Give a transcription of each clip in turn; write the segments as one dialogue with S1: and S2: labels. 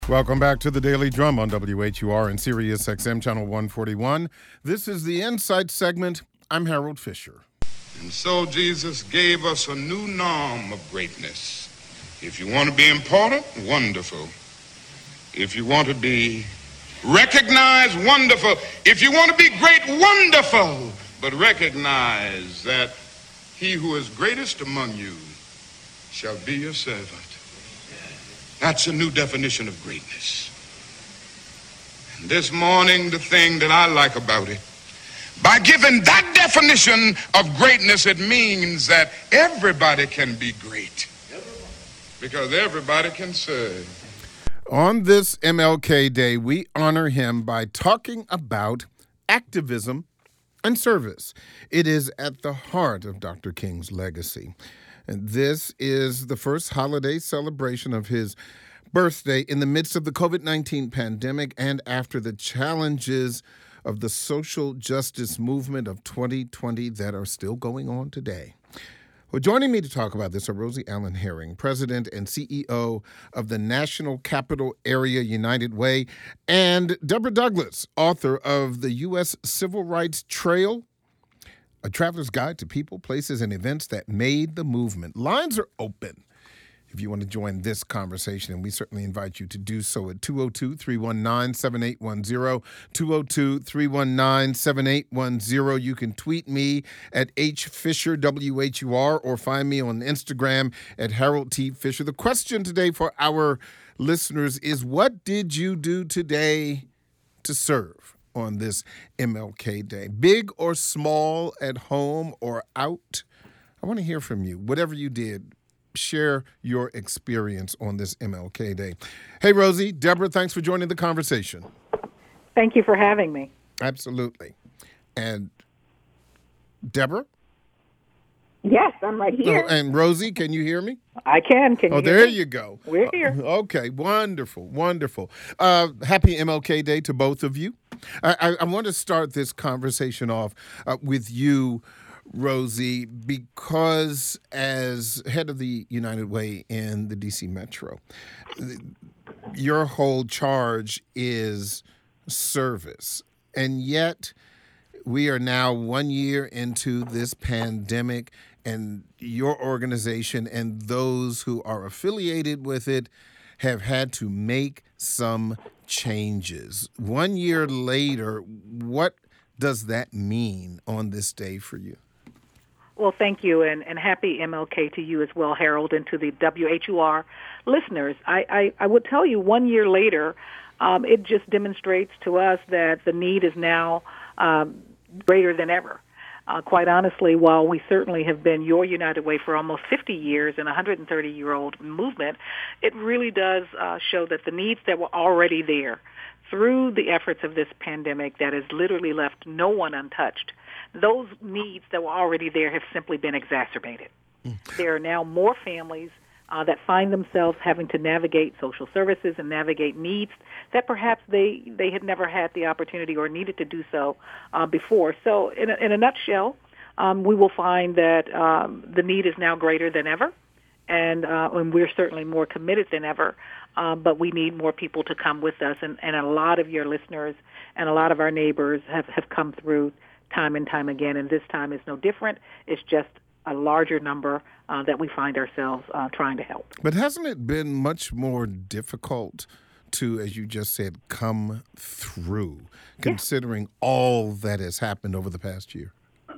S1: Welcome back to the Daily Drum on WHUR and Sirius XM Channel 141. This is the Insight segment. I'm Harold Fisher.
S2: And so Jesus gave us a new norm of greatness. If you want to be important, wonderful. If you want to be recognized, wonderful. If you want to be great, wonderful. But recognize that he who is greatest among you shall be your servant. That's a new definition of greatness. And this morning, the thing that I like about it, by giving that definition of greatness, it means that everybody can be great. Because everybody can serve.
S1: On this MLK Day, we honor him by talking about activism and service. It is at the heart of Dr. King's legacy. And this is the first holiday celebration of his birthday in the midst of the COVID-19 pandemic and after the challenges of the social justice movement of 2020 that are still going on today. Well, joining me to talk about this are Rosie Allen Herring, President and CEO of the National Capital Area United Way, and Deborah Douglas, author of the U.S. Civil Rights Trail, a traveler's guide to people, places, and events that made the movement. Lines are open if you want to join this conversation, and we certainly invite you to do so at 202-319-7810, 202-319-7810. You can tweet me at HFisherWHUR or find me on Instagram at Harold T. Fisher. The question today for our listeners is, what did you do today to serve on this MLK Day? Big or small, at home or out? I want to hear from you. Whatever you did, share your experience on this MLK Day. Hey, Rosie, Deborah, thanks for joining the conversation.
S3: Thank you for having me.
S1: Absolutely. And Deborah?
S3: Yes, I'm right here.
S1: Oh, and Rosie, can you hear me?
S3: I can. Can you hear
S1: there
S3: me?
S1: You go.
S3: We're here.
S1: Okay, wonderful, wonderful. Happy MLK Day to both of you. I want to start this conversation off with you, Rosie, because as head of the United Way in the D.C. Metro, your whole charge is service. And yet we are now 1 year into this pandemic, and your organization and those who are affiliated with it have had to make some changes. 1 year later, what does that mean on this day for you?
S3: Well, thank you, and happy MLK to you as well, Harold, and to the WHUR listeners. I would tell you 1 year later, it just demonstrates to us that the need is now greater than ever. Quite honestly, while we certainly have been your United Way for almost 50 years and a 130-year-old movement, it really does show that the needs that were already there through the efforts of this pandemic that has literally left no one untouched, those needs that were already there have simply been exacerbated. There are now more families that find themselves having to navigate social services and navigate needs that perhaps they had never had the opportunity or needed to do so before. So in a nutshell, we will find that the need is now greater than ever, and we're certainly more committed than ever, but we need more people to come with us, and a lot of your listeners and a lot of our neighbors have come through time and time again, and this time is no different. It's just a larger number that we find ourselves trying to help.
S1: But hasn't it been much more difficult to, as you just said, come through, considering all that has happened over the past year?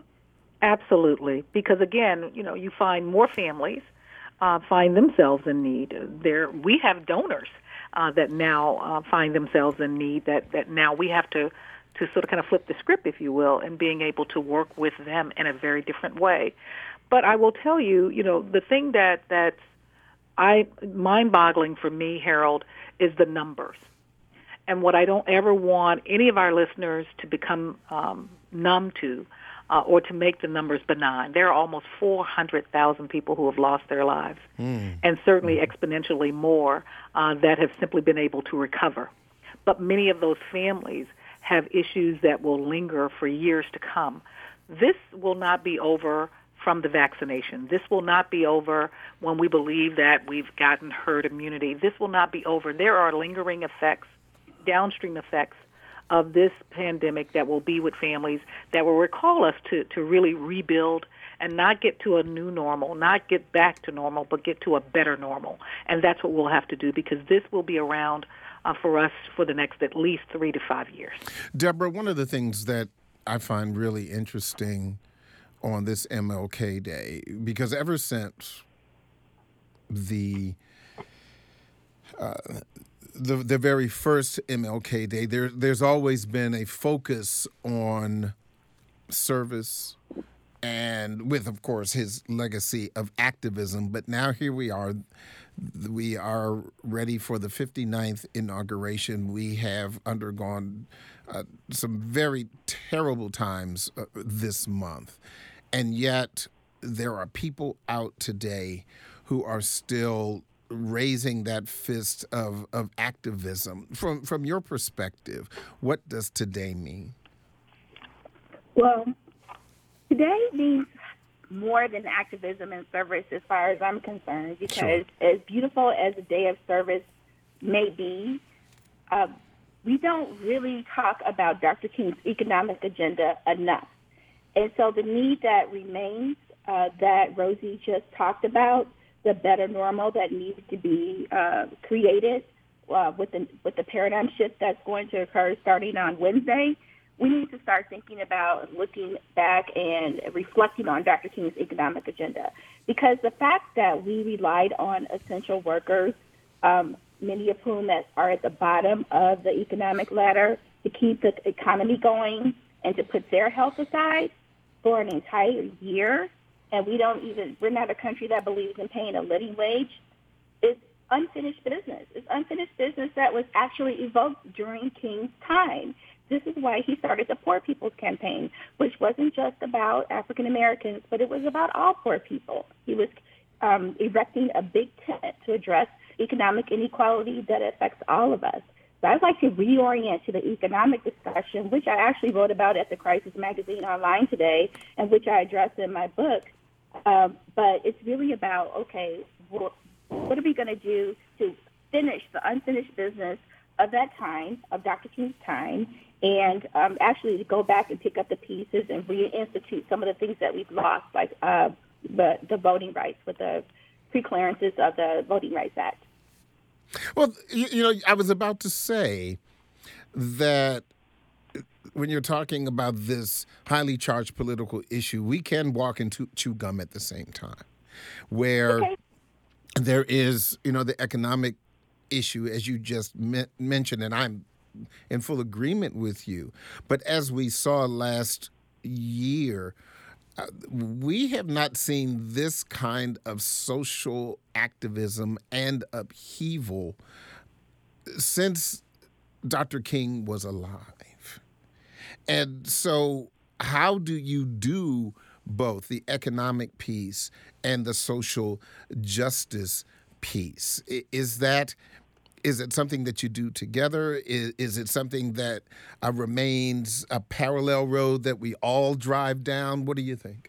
S3: Absolutely, because again, you find more families find themselves in need. We have donors that now find themselves in need that now we have to sort of kind of flip the script, if you will, and being able to work with them in a very different way. But I will tell you, the thing that's mind-boggling for me, Harold, is the numbers. And what I don't ever want any of our listeners to become numb to or to make the numbers benign. There are almost 400,000 people who have lost their lives, and certainly exponentially more that have simply been able to recover. But many of those families have issues that will linger for years to come. This will not be over from the vaccination. This will not be over when we believe that we've gotten herd immunity. This will not be over. There are lingering effects, downstream effects of this pandemic that will be with families that will recall us to really rebuild and not get to a new normal, not get back to normal, but get to a better normal. And that's what we'll have to do, because this will be around for us for the next at least 3 to 5 years.
S1: Deborah, one of the things that I find really interesting on this MLK Day, because ever since the very first MLK Day, there's always been a focus on service, and with, of course, his legacy of activism. But now here we are ready for the 59th inauguration. We have undergone some very terrible times this month, and yet there are people out today who are still raising that fist of activism. From your perspective, what does today mean?
S4: Well, today means more than activism and service as far as I'm concerned, because
S1: Sure.
S4: as beautiful as a day of service may be, we don't really talk about Dr. King's economic agenda enough. And so the need that remains that Rosie just talked about, the better normal that needs to be created with the paradigm shift that's going to occur starting on Wednesday, we need to start thinking about looking back and reflecting on Dr. King's economic agenda. Because the fact that we relied on essential workers, many of whom that are at the bottom of the economic ladder, to keep the economy going and to put their health aside for an entire year, and we're not a country that believes in paying a living wage, is unfinished business. It's unfinished business that was actually evoked during King's time. This is why he started the Poor People's Campaign, which wasn't just about African Americans, but it was about all poor people. He was erecting a big tent to address economic inequality that affects all of us. So I'd like to reorient to the economic discussion, which I actually wrote about at the Crisis Magazine online today, and which I address in my book. But it's really about, okay, what are we going to do to finish the unfinished business of that time, of Dr. King's time, and actually to go back and pick up the pieces and reinstitute some of the things that we've lost, like the voting rights with the pre-clearances of the Voting Rights Act.
S1: Well, I was about to say that when you're talking about this highly charged political issue, we can walk and chew gum at the same time, where there is, the economic issue, as you just mentioned, and I'm in full agreement with you. But as we saw last year, we have not seen this kind of social activism and upheaval since Dr. King was alive. And so how do you do both the economic piece and the social justice piece? Is it something that you do together? Is it something that remains a parallel road that we all drive down? What do you think?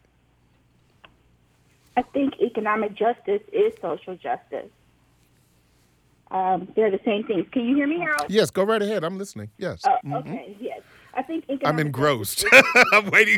S4: I think economic justice is social justice. They're the same things. Can you hear me, Harold?
S1: Yes, go right ahead. I'm listening. Yes.
S4: Okay, yes. I think economic
S1: I'm engrossed. I'm waiting.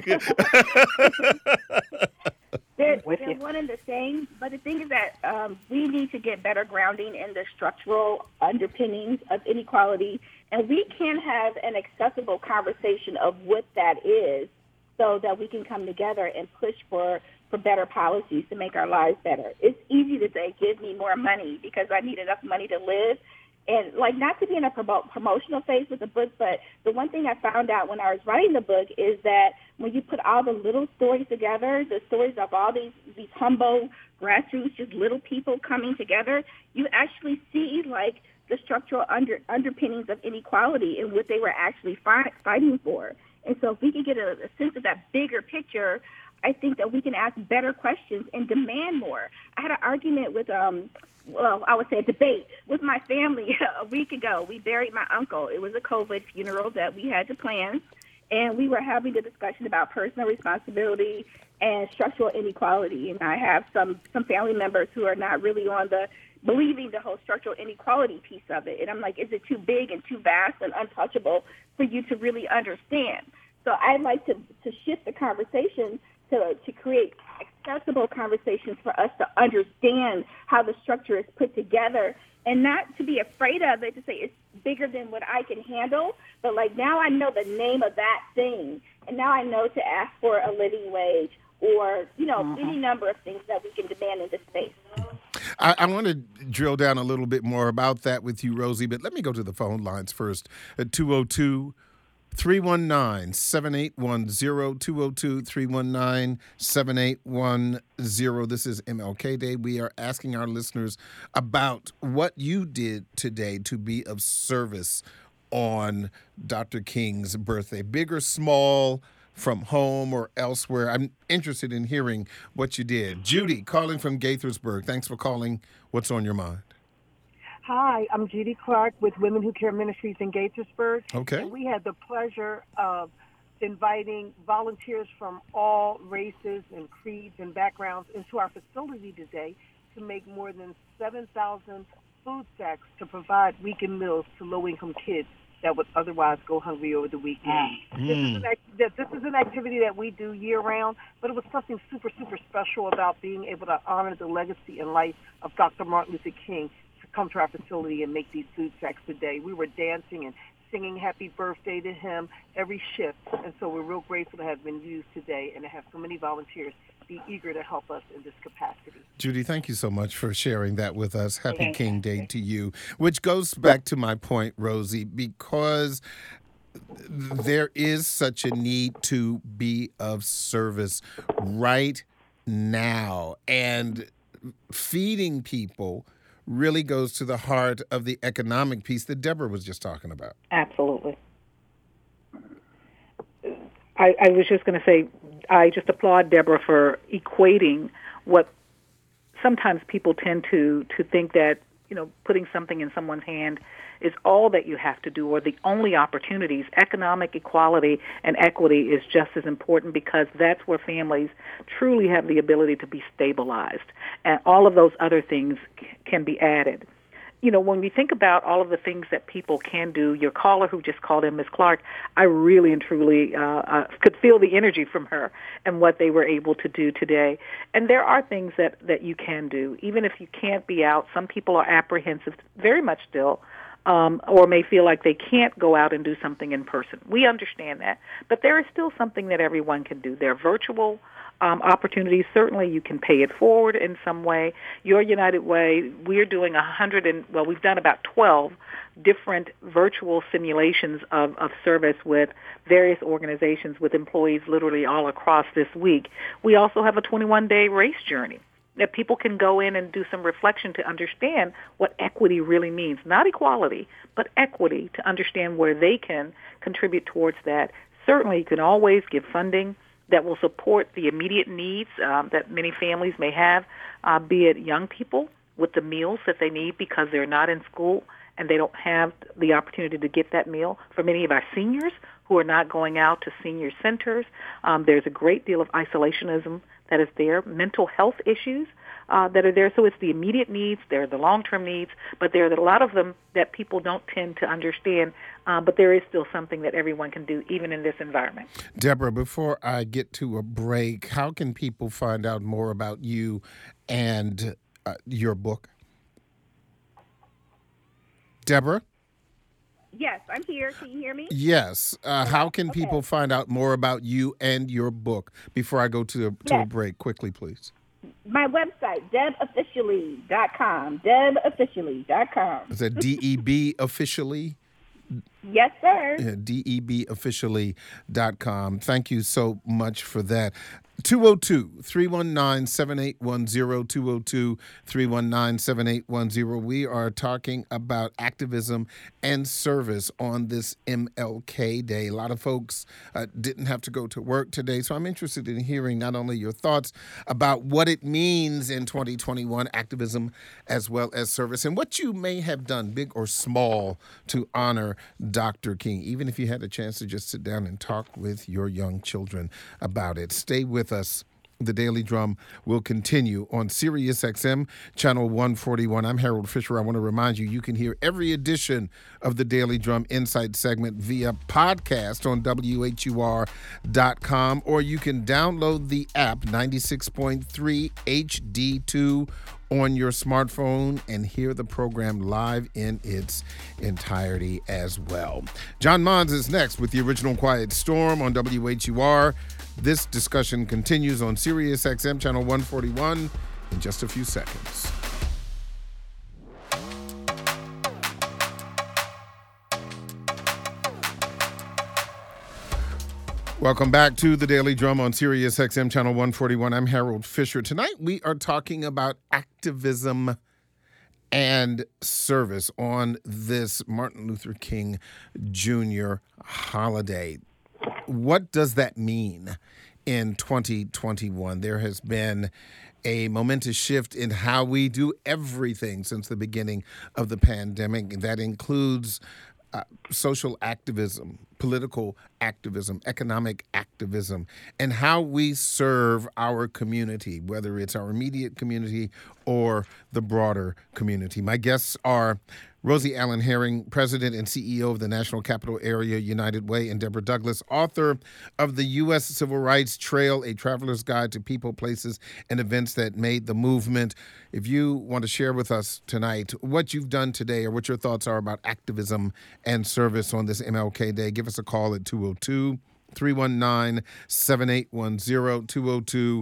S4: They're one and the same, but the thing is that we need to get better grounding in the structural underpinnings of inequality, and we can have an accessible conversation of what that is so that we can come together and push for better policies to make our lives better. It's easy to say, give me more money because I need enough money to live. And, not to be in a promotional phase with the book, but the one thing I found out when I was writing the book is that when you put all the little stories together, the stories of all these humble grassroots, just little people coming together, you actually see, the structural underpinnings of inequality and what they were actually fighting for. And so if we can get a sense of that bigger picture, I think that we can ask better questions and demand more. I had an argument with I would say a debate with my family a week ago. We buried my uncle. It was a COVID funeral that we had to plan. and we were having the discussion about personal responsibility and structural inequality. And I have some family members who are not really on the believing the whole structural inequality piece of it. And I'm like, is it too big and too vast and untouchable for you to really understand? So I'd like to shift the conversation to create accessible conversations for us to understand how the structure is put together and not to be afraid of it, to say it's bigger than what I can handle, but like now I know the name of that thing, and now I know to ask for a living wage or, any number of things that we can demand in this space.
S1: I want to drill down a little bit more about that with you, Rosie, but let me go to the phone lines first at 202-319-7810, 202-319-7810. This is MLK Day. We are asking our listeners about what you did today to be of service on Dr. King's birthday, big or small, from home or elsewhere. I'm interested in hearing what you did. Judy, calling from Gaithersburg. Thanks for calling. What's on your mind?
S5: Hi, I'm Judy Clark with Women Who Care Ministries in Gaithersburg.
S1: Okay.
S5: And we had the pleasure of inviting volunteers from all races and creeds and backgrounds into our facility today to make more than 7,000 food sacks to provide weekend meals to low-income kids that would otherwise go hungry over the weekend. This is an activity that we do year-round, but it was something super, super special about being able to honor the legacy and life of Dr. Martin Luther King to come to our facility and make these food sacks today. We were dancing and singing happy birthday to him every shift, and so we're real grateful to have been used today and to have so many volunteers be eager to help us in this capacity.
S1: Judy, thank you so much for sharing that with us. Happy King Day to you, which goes back to my point, Rosie, because there is such a need to be of service right now, and feeding people really goes to the heart of the economic piece that Deborah was just talking about.
S3: Absolutely. I was just going to say, I just applaud Deborah for equating what sometimes people tend to think that, putting something in someone's hand is all that you have to do or the only opportunities. Economic equality and equity is just as important because that's where families truly have the ability to be stabilized. And all of those other things can be added. When we think about all of the things that people can do, your caller who just called in, Ms. Clark, I really and truly could feel the energy from her and what they were able to do today. And there are things that you can do. Even if you can't be out, some people are apprehensive very much still, or may feel like they can't go out and do something in person. We understand that. But there is still something that everyone can do. There are virtual opportunities. Certainly you can pay it forward in some way. Your United Way, we're doing we've done about 12 different virtual simulations of service with various organizations with employees literally all across this week. We also have a 21-day race journey that people can go in and do some reflection to understand what equity really means. Not equality, but equity, to understand where they can contribute towards that. Certainly you can always give funding that will support the immediate needs that many families may have, be it young people with the meals that they need because they're not in school and they don't have the opportunity to get that meal. For many of our seniors who are not going out to senior centers, there's a great deal of isolationism that is there, mental health issues that are there. So it's the immediate needs, there are the long-term needs, but there are a lot of them that people don't tend to understand, but there is still something that everyone can do, even in this environment.
S1: Deborah, before I get to a break, how can people find out more about you and your book? Deborah?
S4: Yes, I'm here. Can you hear me?
S1: Yes. How can people find out more about you and your book before I go to a break? Quickly, please.
S4: My website, debofficially.com. Debofficially.com.
S1: Is that DEB officially?
S4: Yes, sir.
S1: Yeah, debofficially.com. Thank you so much for that. 202-319-7810, 202-319-7810. We are talking about activism and service on this MLK Day. A lot of folks didn't have to go to work today, so I'm interested in hearing not only your thoughts about what it means in 2021, activism as well as service, and what you may have done, big or small, to honor Dr. King, even if you had a chance to just sit down and talk with your young children about it. Stay with us. The Daily Drum will continue on Sirius XM, channel 141. I'm Harold Fisher. I want to remind you, you can hear every edition of the Daily Drum Insight segment via podcast on WHUR.com, or you can download the app 96.3 HD2 on your smartphone and hear the program live in its entirety as well. John Mons is next with the original Quiet Storm on WHUR. This discussion continues on Sirius XM channel 141 in just a few seconds. Welcome back to the Daily Drum on Sirius XM channel 141. I'm Harold Fisher. Tonight we are talking about activism and service on this Martin Luther King Jr. holiday. What does that mean in 2021? There has been a momentous shift in how we do everything since the beginning of the pandemic. That includes social activism, political activism, economic activism, and how we serve our community, whether it's our immediate community or the broader community. My guests are Rosie Allen Herring, President and CEO of the National Capital Area United Way, and Deborah Douglas, author of the U.S. Civil Rights Trail, A Traveler's Guide to People, Places, and Events That Made the Movement. If you want to share with us tonight what you've done today or what your thoughts are about activism and service on this MLK Day, give us a call at 202-319-7810,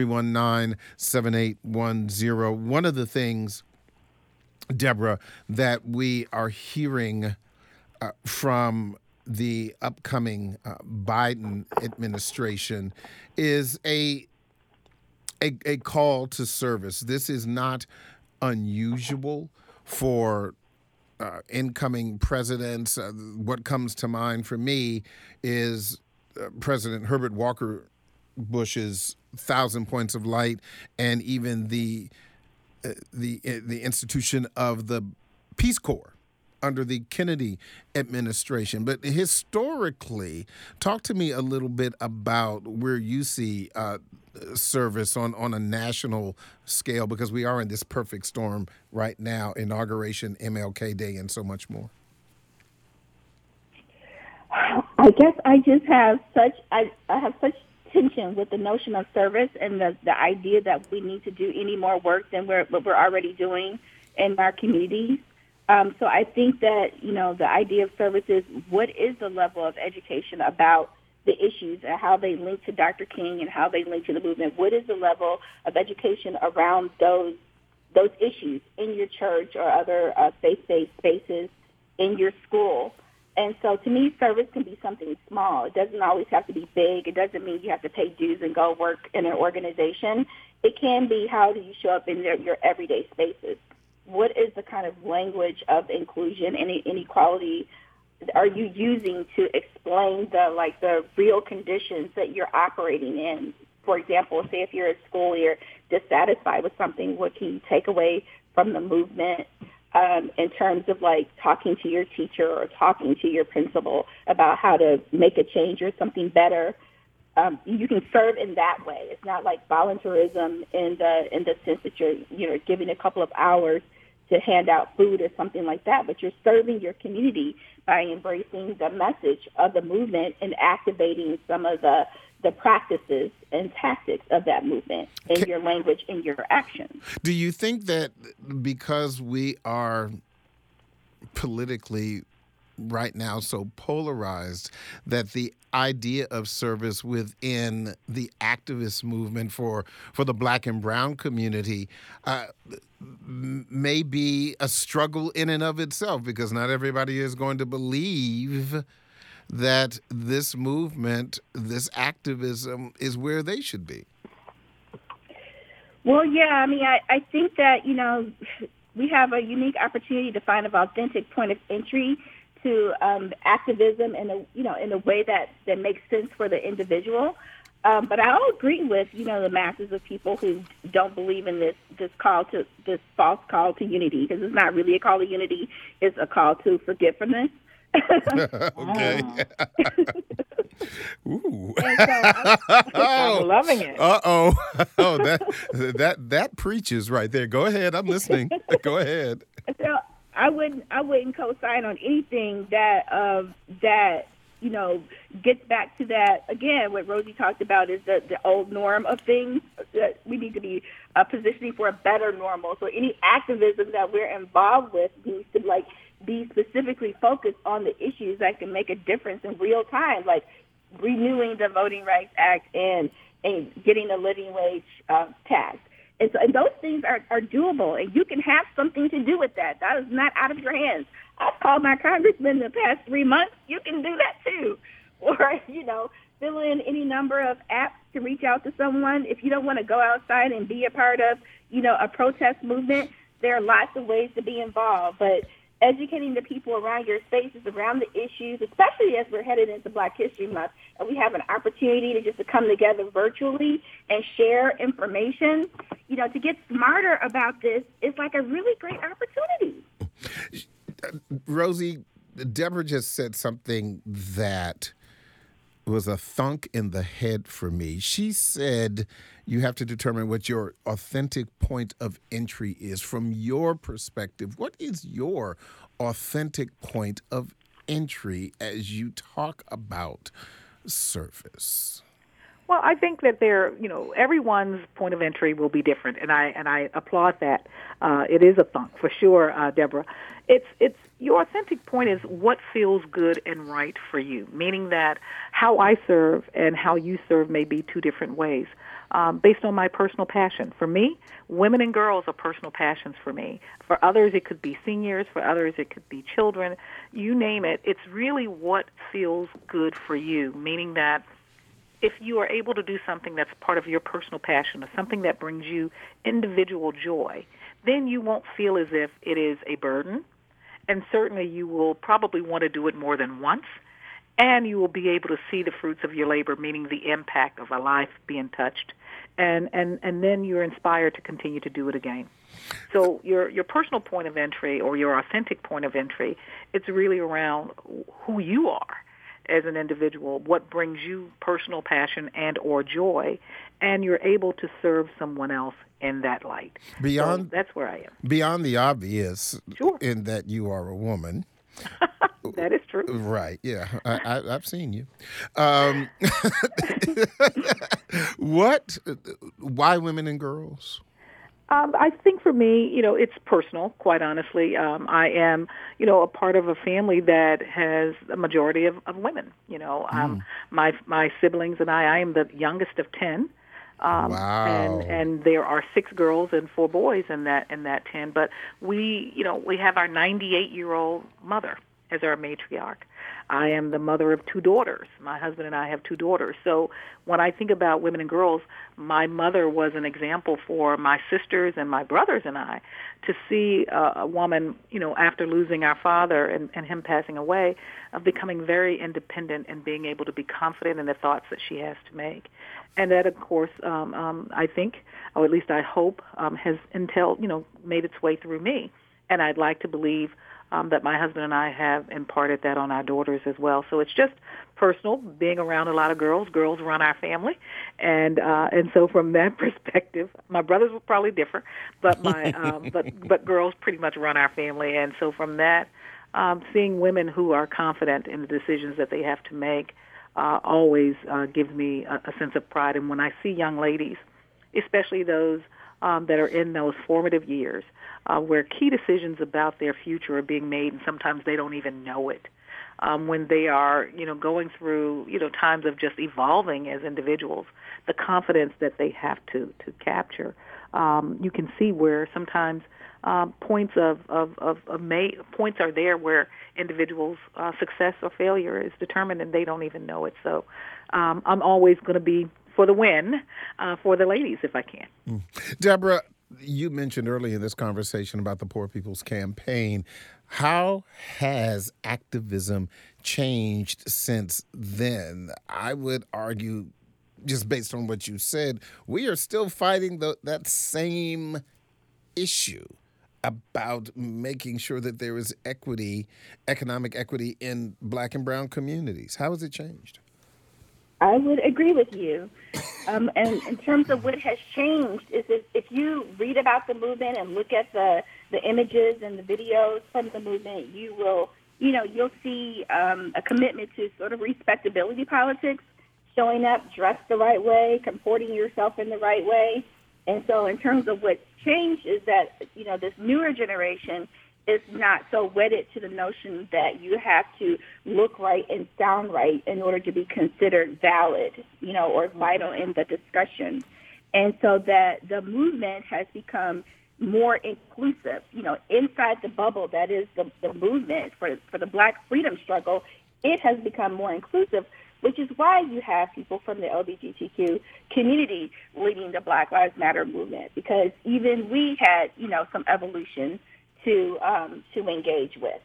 S1: 202-319-7810. One of the things, Deborah, that we are hearing from the upcoming Biden administration is a call to service. This is not unusual for incoming presidents. What comes to mind for me is President Herbert Walker Bush's 1,000 Points of Light, and even the institution of the Peace Corps under the Kennedy administration. But historically, talk to me a little bit about where you see service on a national scale, because we are in this perfect storm right now, inauguration, MLK Day, and so much more.
S4: I guess I just have I have such tension with the notion of service and the idea that we need to do any more work than what we're already doing in our communities. So I think that, the idea of service is, what is the level of education about the issues and how they link to Dr. King and how they link to the movement? What is the level of education around those issues in your church or other faith-based spaces, in your school? And so to me, service can be something small. It doesn't always have to be big. It doesn't mean you have to pay dues and go work in an organization. It can be, how do you show up in your everyday spaces? What is the kind of language of inclusion and inequality are you using to explain the real conditions that you're operating in? For example, say if you're at school, you're dissatisfied with something, what can you take away from the movement in terms of talking to your teacher or talking to your principal about how to make a change or something better? You can serve in that way. It's not like volunteerism in the sense that you're giving a couple of hours to hand out food or something like that, but you're serving your community by embracing the message of the movement and activating some of the practices and tactics of that movement in your language and your actions.
S1: Do you think that because we are politically right now so polarized, that the idea of service within the activist movement for the Black and brown community may be a struggle in and of itself, because not everybody is going to believe that this movement, this activism, is where they should be?
S4: Well, yeah, I think that, we have a unique opportunity to find an authentic point of entry to activism in a way that makes sense for the individual. But I'll agree with, the masses of people who don't believe in this false call to unity, because it's not really a call to unity, it's a call to forgiveness.
S1: Okay. Ooh.
S4: And so
S3: I'm loving it.
S1: Uh-oh. Oh, that preaches right there. Go ahead. I'm listening. Go ahead.
S4: So I wouldn't co-sign on anything that gets back to that again. What Rosie talked about is the old norm of things. That we need to be positioning for a better normal. So any activism that we're involved with needs to be specifically focused on the issues that can make a difference in real time, like renewing the Voting Rights Act and getting a living wage tax. And those things are doable, and you can have something to do with that. That is not out of your hands. I've called my congressman in the past 3 months. You can do that too. Or, fill in any number of apps to reach out to someone. If you don't want to go outside and be a part of, a protest movement, there are lots of ways to be involved. But educating the people around your spaces, around the issues, especially as we're headed into Black History Month, and we have an opportunity to come together virtually and share information, to get smarter about this is like a really great opportunity.
S1: Rosie, Deborah just said something that was a thunk in the head for me. She said you have to determine what your authentic point of entry is. From your perspective, what is your authentic point of entry as you talk about service?
S3: Well, I think that everyone's point of entry will be different, and I applaud that. It is a thunk for sure, Deborah. It's your authentic point is what feels good and right for you, meaning that how I serve and how you serve may be two different ways, based on my personal passion. For me, women and girls are personal passions for me. For others, it could be seniors. For others, it could be children. You name it. It's really what feels good for you, meaning that if you are able to do something that's part of your personal passion or something that brings you individual joy, then you won't feel as if it is a burden. And certainly you will probably want to do it more than once. And you will be able to see the fruits of your labor, meaning the impact of a life being touched. And then you're inspired to continue to do it again. So your personal point of entry or your authentic point of entry, it's really around who you are as an individual, what brings you personal passion and or joy, and you're able to serve someone else in that light. So that's where I am.
S1: Beyond the obvious,
S3: sure, in
S1: that you are a woman.
S3: That is true.
S1: Right, yeah. I've seen you. Why women and girls?
S3: I think for me, it's personal, quite honestly. I am, a part of a family that has a majority of women. My siblings and I am the youngest of 10.
S1: Wow.
S3: And there are 6 girls and 4 boys in that 10. But we have our 98-year-old mother as our matriarch. I am the mother of 2 daughters. My husband and I have 2 daughters. So when I think about women and girls, my mother was an example for my sisters and my brothers and I to see a woman, after losing our father and him passing away, of becoming very independent and being able to be confident in the thoughts that she has to make. And that, of course, I think, or at least I hope, has made its way through me. And I'd like to believe that my husband and I have imparted that on our daughters as well. So it's just personal, being around a lot of girls. Girls run our family, and so from that perspective, my brothers will probably differ, but but girls pretty much run our family, and so from that, seeing women who are confident in the decisions that they have to make always gives me a sense of pride. And when I see young ladies, especially those that are in those formative years, where key decisions about their future are being made, and sometimes they don't even know it. When they are, going through, times of just evolving as individuals, the confidence that they have to capture, you can see where sometimes points points are there where individuals' success or failure is determined, and they don't even know it. So I'm always going to be for the win for the ladies if I can.
S1: Deborah, you mentioned earlier in this conversation about the Poor People's Campaign. How has activism changed since then? I would argue, just based on what you said, we are still fighting that same issue. about making sure that there is equity, economic equity in Black and brown communities? How has it changed?
S4: I would agree with you. And in terms of what has changed, is if you read about the movement and look at the images and the videos from the movement, you'll see a commitment to sort of respectability politics, showing up dressed the right way, comporting yourself in the right way. And so in terms of what's changed is that, this newer generation is not so wedded to the notion that you have to look right and sound right in order to be considered valid, or vital in the discussion. And so that the movement has become more inclusive, inside the bubble that is the movement for the Black freedom struggle. It has become more inclusive, which is why you have people from the LGBTQ community leading the Black Lives Matter movement, because even we had, some evolution to engage with.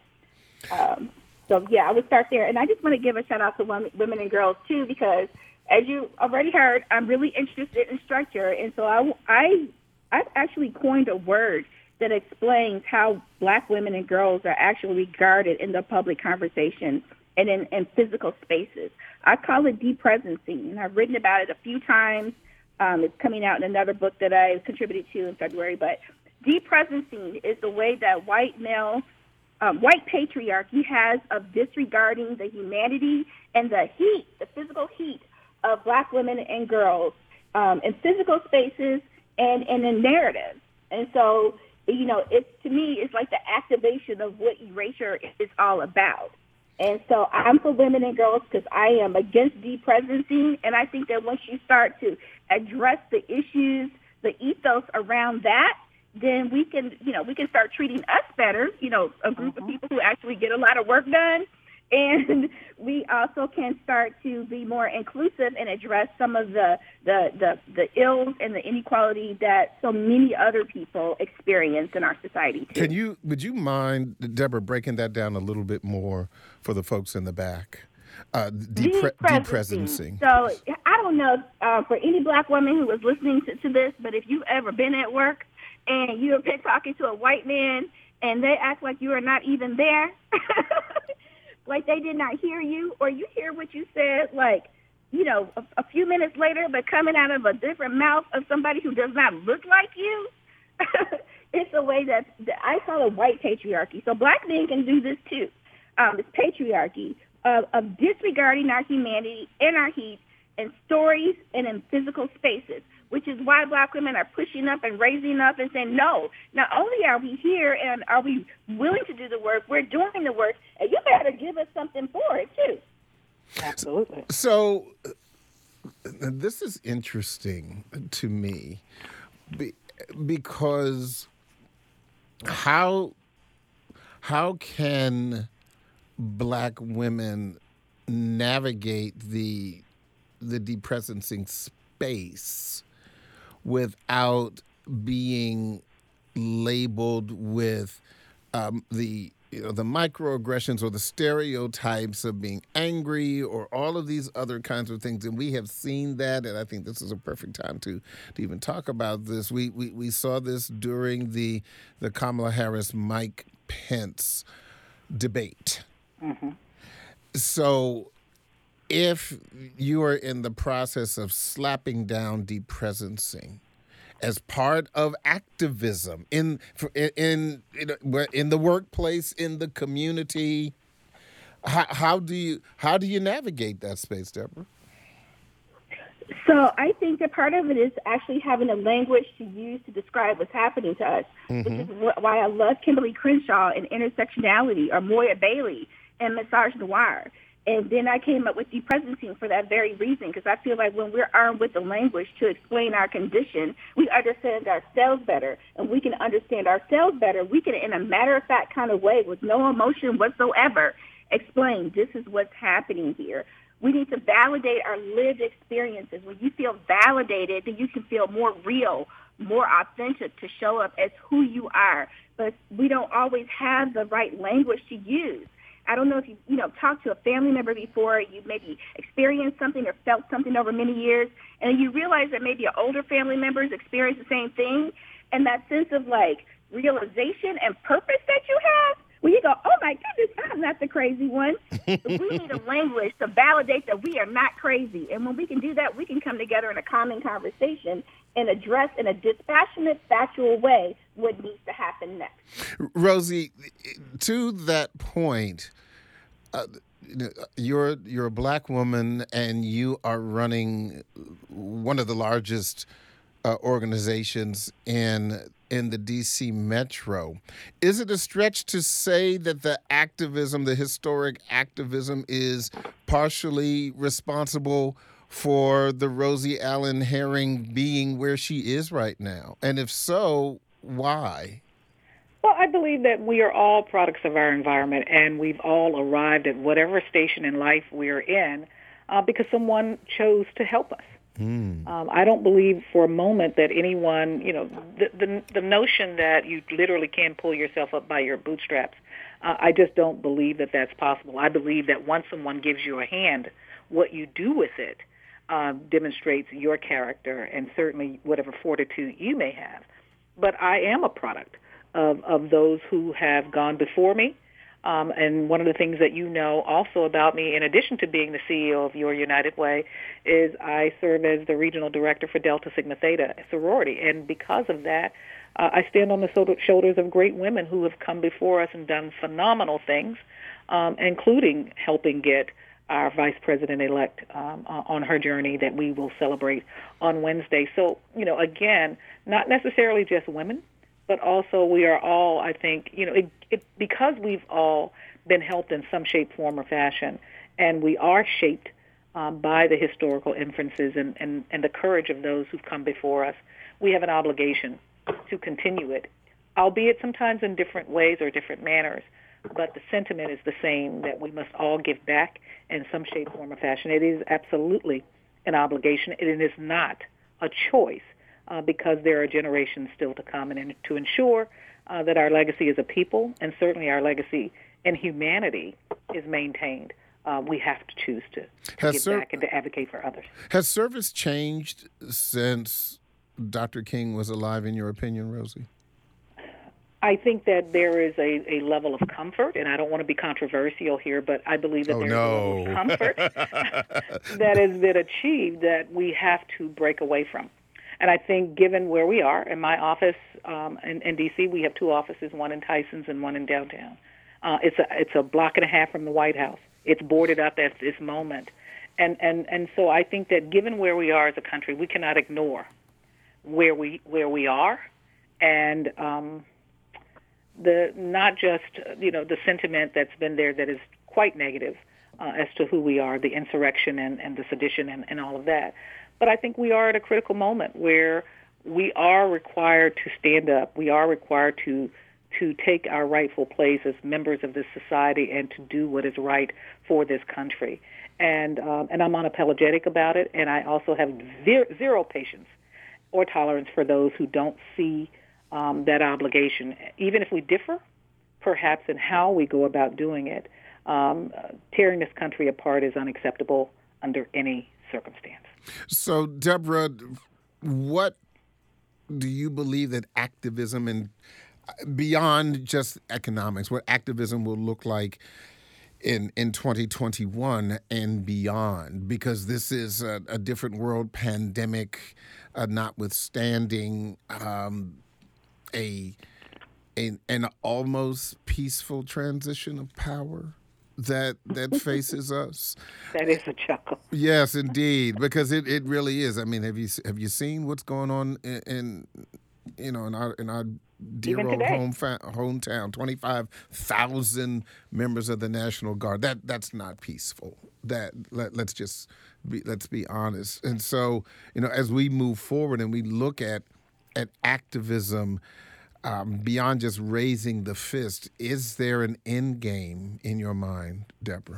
S4: So, yeah, I would start there. And I just want to give a shout-out to women and girls, too, because, as you already heard, I'm really interested in structure. And so I've actually coined a word that explains how Black women and girls are actually regarded in the public conversation and in physical spaces. I call it depresencing, and I've written about it a few times. It's coming out in another book that I contributed to in February. But depresencing is the way that white patriarchy has of disregarding the humanity and the physical heat of Black women and girls in physical spaces and in narratives. And so, to me, it's like the activation of what erasure is all about. And so I'm for women and girls because I am against depresencing, and I think that once you start to address the issues, the ethos around that, then we can start treating us better, a group of people who actually get a lot of work done. And we also can start to be more inclusive and address some of the ills and the inequality that so many other people experience in our society too.
S1: Would you mind, Deborah, breaking that down a little bit more for the folks in the back? Depresencing.
S4: So I don't know for any Black woman who was listening to this, but if you've ever been at work and you have been talking to a white man and they act like you are not even there, like they did not hear you, or you hear what you said, like, a few minutes later, but coming out of a different mouth of somebody who does not look like you, it's a way that I call it white patriarchy. So Black men can do this too. It's patriarchy of disregarding our humanity and our heat in stories and in physical spaces, which is why Black women are pushing up and raising up and saying, no, not only are we here and are we willing to do the work, we're doing the work, and you better give us something for it, too.
S3: Absolutely.
S1: So this is interesting to me because how can Black women navigate the depresencing space without being labeled with the microaggressions or the stereotypes of being angry or all of these other kinds of things? And we have seen that, and I think this is a perfect time to even talk about this. We saw this during the Kamala Harris-Mike Pence debate. Mm-hmm. So if you are in the process of slapping down depresencing as part of activism in the workplace, in the community, how do you navigate that space, Deborah?
S4: So I think that part of it is actually having a language to use to describe what's happening to us, which is why I love Kimberly Crenshaw in Intersectionality, or Moya Bailey in Massage Noir. And then I came up with depresencing for that very reason, because I feel like when we're armed with the language to explain our condition, we understand ourselves better. And we can understand ourselves better. We can, in a matter-of-fact kind of way, with no emotion whatsoever, explain this is what's happening here. We need to validate our lived experiences. When you feel validated, then you can feel more real, more authentic to show up as who you are. But we don't always have the right language to use. I don't know if you talked to a family member before, you maybe experienced something or felt something over many years, and you realize that maybe an older family member has experienced the same thing, and that sense of like realization and purpose that you have, where you go, oh, my goodness, I'm not the crazy one. We need a language to validate that we are not crazy. And when we can do that, we can come together in a common conversation and address in a dispassionate, factual way what needs to happen next.
S1: Rosie, to that point, you're a black woman and you are running one of the largest organizations in the D.C. Metro. Is it a stretch to say that the activism, the historic activism, is partially responsible for the Rosie Allen Herring being where she is right now? And if so, why?
S3: Well, I believe that we are all products of our environment, and we've all arrived at whatever station in life we're in because someone chose to help us. I don't believe for a moment that anyone, the notion that you literally can pull yourself up by your bootstraps, I just don't believe that that's possible. I believe that once someone gives you a hand, what you do with it demonstrates your character and certainly whatever fortitude you may have. But I am a product of those who have gone before me. And one of the things that you know also about me, in addition to being the CEO of Your United Way, is I serve as the regional director for Delta Sigma Theta sorority. And because of that, I stand on the shoulders of great women who have come before us and done phenomenal things, including helping get our vice president-elect on her journey that we will celebrate on Wednesday. So, again, not necessarily just women, but also we are all, I think, because we've all been helped in some shape, form, or fashion, and we are shaped by the historical inferences and the courage of those who've come before us, we have an obligation to continue it, albeit sometimes in different ways or different manners. But the sentiment is the same, that we must all give back in some shape, form, or fashion. It is absolutely an obligation. It is not a choice. Because there are generations still to come, and to ensure that our legacy as a people, and certainly our legacy in humanity, is maintained, we have to choose to give back and to advocate for others.
S1: Has service changed since Dr. King was alive, in your opinion, Rosie?
S3: I think that there is a level of comfort, and I don't want to be controversial here, but I believe that there is a level of comfort that has been achieved that we have to break away from. And I think given where we are, in my office in D.C., we have two offices, one in Tyson's and one in downtown. It's a block and a half from the White House. It's boarded up at this moment. And so I think that given where we are as a country, we cannot ignore where we are, and not just the sentiment that's been there that is quite negative as to who we are, the insurrection and the sedition and all of that. But I think we are at a critical moment where we are required to stand up. We are required to take our rightful place as members of this society and to do what is right for this country. And I'm unapologetic about it. And I also have zero patience or tolerance for those who don't see that obligation. Even if we differ, perhaps, in how we go about doing it, tearing this country apart is unacceptable under any circumstance.
S1: So, Deborah, what do you believe that activism, and beyond just economics, what activism will look like in 2021 and beyond? Because this is a different world, pandemic notwithstanding, an almost peaceful transition of power that faces us.
S3: That is a chuckle.
S1: Yes, indeed, because it really is. I mean, have you seen what's going on in our dear
S3: Even
S1: old
S3: today.
S1: hometown? 25,000 members of the National Guard. That's not peaceful. Let's be honest. And so, as we move forward and we look at activism, beyond just raising the fist, is there an end game in your mind, Deborah?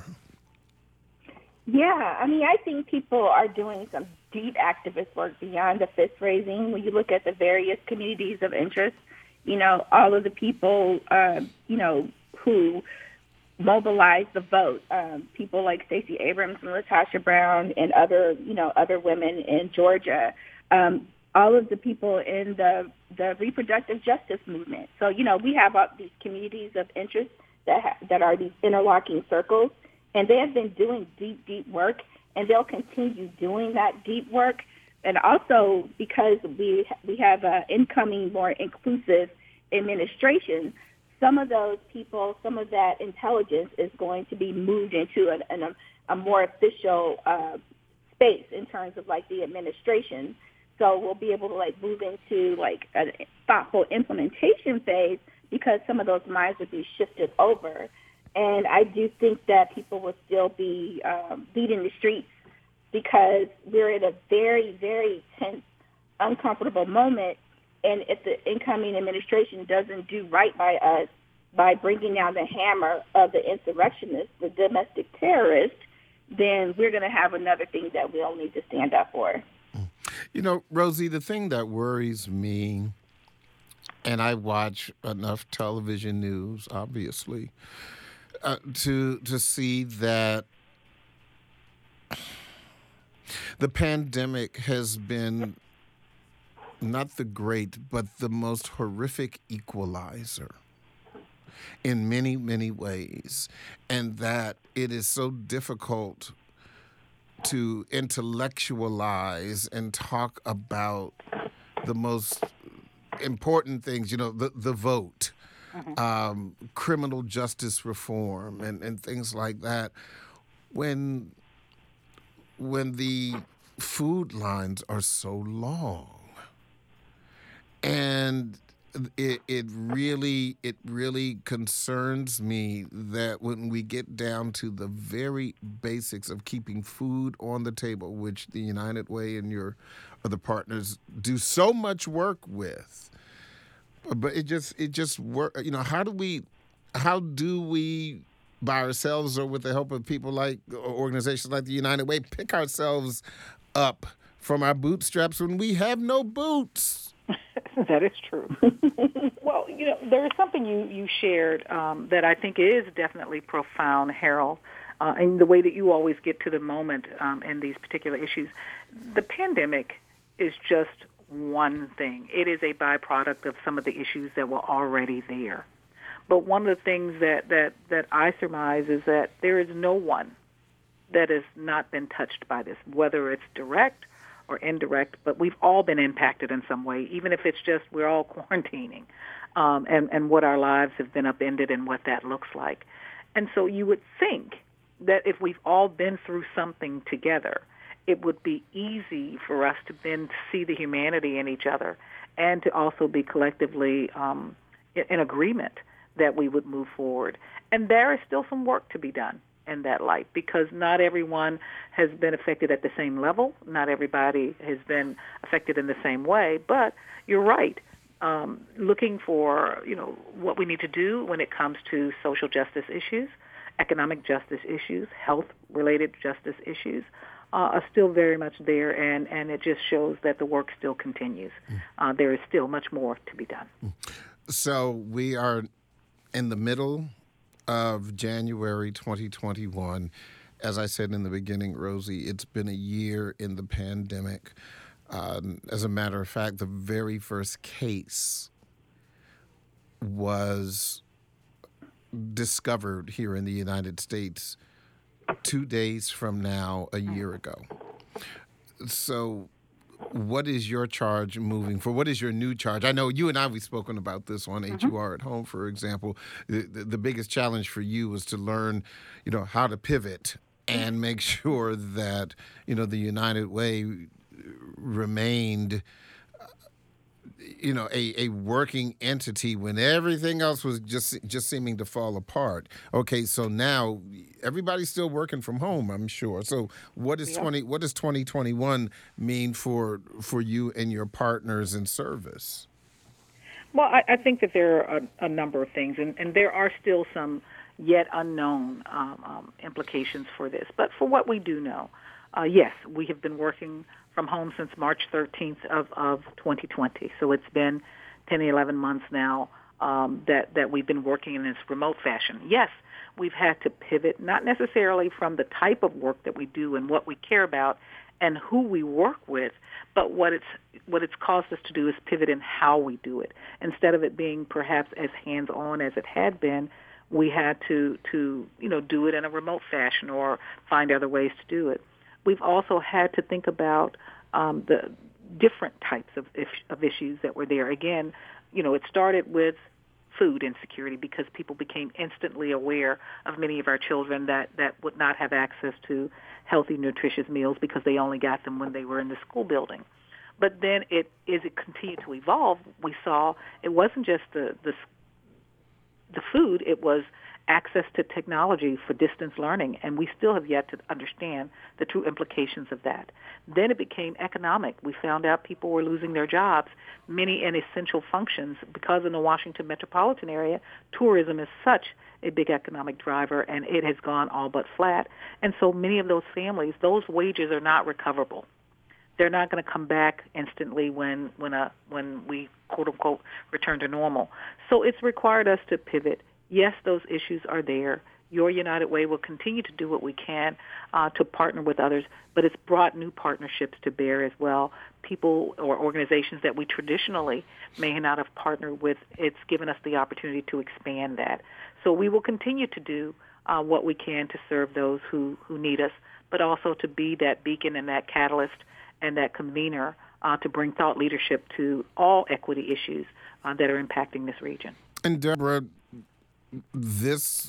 S4: Yeah, I think people are doing some deep activist work beyond the fist raising. When you look at the various communities of interest, all of the people, who mobilize the vote, people like Stacey Abrams and LaTosha Brown and other women in Georgia, all of the people in the reproductive justice movement. So, we have these communities of interest that are these interlocking circles, and they have been doing deep, deep work, and they'll continue doing that deep work. And also because we have an incoming, more inclusive administration, some of those people, some of that intelligence is going to be moved into a more official space in terms of like the administration. So we'll be able to like move into like a thoughtful implementation phase because some of those minds will be shifted over. And I do think that people will still be leading the streets because we're in a very, very tense, uncomfortable moment. And if the incoming administration doesn't do right by us by bringing down the hammer of the insurrectionists, the domestic terrorists, then we're going to have another thing that we all need to stand up for.
S1: Rosie, the thing that worries me, and I watch enough television news, obviously, to see that the pandemic has been not the great, but the most horrific equalizer in many, many ways, and that it is so difficult to intellectualize and talk about the most important things, the vote, criminal justice reform, and things like that, when the food lines are so long. And it really concerns me that when we get down to the very basics of keeping food on the table, which the United Way and your other partners do so much work with, but it just work. How do we by ourselves or with the help of people like organizations like the United Way pick ourselves up from our bootstraps when we have no boots?
S3: That is true. Well, there is something you shared that I think is definitely profound, Harold, and the way that you always get to the moment in these particular issues. The pandemic is just one thing. It is a byproduct of some of the issues that were already there. But one of the things that I surmise is that there is no one that has not been touched by this, whether it's direct or indirect, but we've all been impacted in some way, even if it's just we're all quarantining and what our lives have been upended and what that looks like. And so you would think that if we've all been through something together, it would be easy for us to then see the humanity in each other and to also be collectively in agreement that we would move forward. And there is still some work to be done in that light, because not everyone has been affected at the same level. Not everybody has been affected in the same way. But you're right. Looking for, what we need to do when it comes to social justice issues, economic justice issues, health-related justice issues are still very much there, and it just shows that the work still continues. There is still much more to be done.
S1: So we are in the middle of January 2021. As I said in the beginning, Rosie, it's been a year in the pandemic. As a matter of fact, the very first case was discovered here in the United States 2 days from now, a year ago. So what is your charge moving forward? What is your new charge? I know you and I, we've spoken about this on HUR at Home, for example. The biggest challenge for you was to learn, how to pivot and make sure that, the United Way remained, a working entity when everything else was just seeming to fall apart. Okay, so now everybody's still working from home, I'm sure. So what does 2021 mean for you and your partners in service?
S3: Well, I think that there are a number of things, and there are still some yet unknown implications for this. But for what we do know, yes, we have been working from home since March 13th of 2020. So it's been 10, 11 months now that we've been working in this remote fashion. Yes, we've had to pivot, not necessarily from the type of work that we do and what we care about and who we work with, but what it's caused us to do is pivot in how we do it. Instead of it being perhaps as hands-on as it had been, we had to do it in a remote fashion or find other ways to do it. We've also had to think about the different types of issues that were there. Again, it started with food insecurity because people became instantly aware of many of our children that would not have access to healthy, nutritious meals because they only got them when they were in the school building. But then as it continued to evolve, we saw it wasn't just the food, it was access to technology for distance learning, and we still have yet to understand the true implications of that. Then it became economic. We found out people were losing their jobs, many in essential functions, because in the Washington metropolitan area, tourism is such a big economic driver, and it has gone all but flat. And so many of those families, those wages are not recoverable. They're not going to come back instantly when we, quote unquote, return to normal. So it's required us to pivot. Yes, those issues are there. Your United Way will continue to do what we can to partner with others, but it's brought new partnerships to bear as well. People or organizations that we traditionally may not have partnered with, it's given us the opportunity to expand that. So we will continue to do what we can to serve those who need us, but also to be that beacon and that catalyst and that convener to bring thought leadership to all equity issues that are impacting this region.
S1: And Deborah, this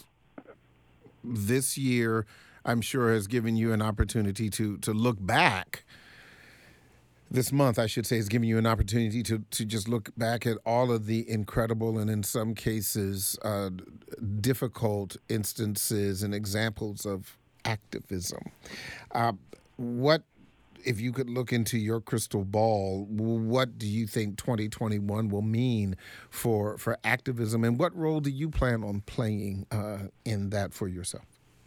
S1: year, I'm sure, has given you an opportunity to look back. This month, I should say, has given you an opportunity to just look back at all of the incredible and in some cases difficult instances and examples of activism. What, if you could look into your crystal ball, what do you think 2021 will mean for activism, and what role do you plan on playing in that for yourself?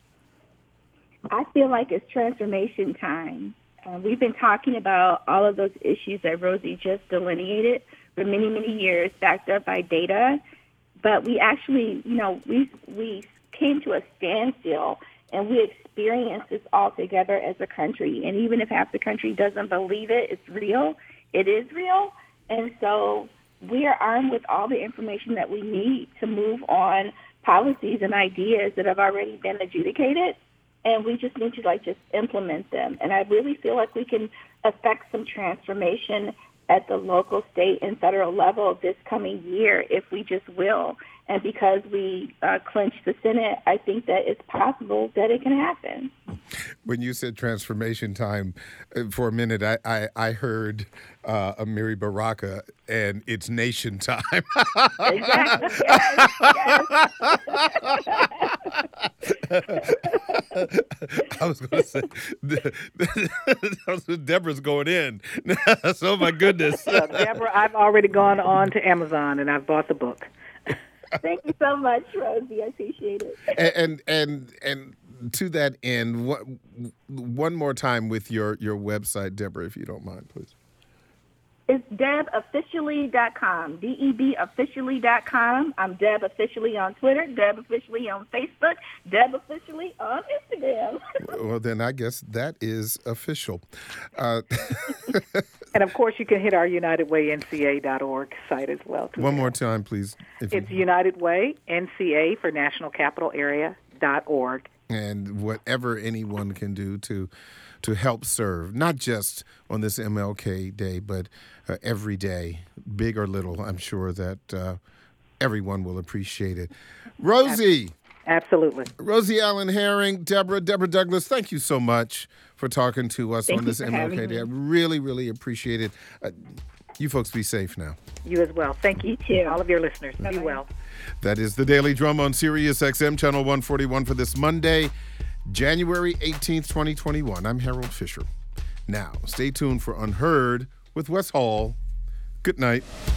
S4: I feel like it's transformation time. We've been talking about all of those issues that Rosie just delineated for many, many years, backed up by data. But we actually, we came to a standstill, and we experienced this all together as a country. And even if half the country doesn't believe it, it's real. It is real. And so we are armed with all the information that we need to move on policies and ideas that have already been adjudicated. And we just need to just implement them. And I really feel like we can affect some transformation at the local, state, and federal level this coming year if we just will. And because we clinched the Senate, I think that it's possible that it can happen.
S1: When you said transformation time, for a minute, I heard Amiri Baraka, and it's nation time.
S4: Exactly. Yes.
S1: I was going to say, Deborah's going in. So, my goodness.
S3: So, Deborah, I've already gone on to Amazon, and I've bought the book.
S4: Thank you so much, Rosie. I appreciate
S1: it. And to that end, one more time with your website, Deborah, if you don't mind, please.
S4: It's DebOfficially.com, DebOfficially.com. I'm Deb Officially on Twitter, Deb Officially on Facebook, Deb Officially on Instagram.
S1: Well, then I guess that is official.
S3: And, of course, you can hit our UnitedWayNCA.org site as well.
S1: One more time, please.
S3: It's United Way, NCA for National Capital Area.org.
S1: And whatever anyone can do to help serve, not just on this MLK Day, but every day, big or little, I'm sure that everyone will appreciate it. Rosie.
S3: Absolutely.
S1: Rosie Allen Herring, Deborah Douglas, thank you so much for talking to us on this MLK Day. I really, really appreciate it. You folks be safe now.
S3: You as well. Thank you to all of your listeners. Bye-bye. Be well.
S1: That is the Daily Drum on Sirius XM, Channel 141 for this Monday, January 18th, 2021. I'm Harold Fisher. Now, stay tuned for Unheard with Wes Hall. Good night.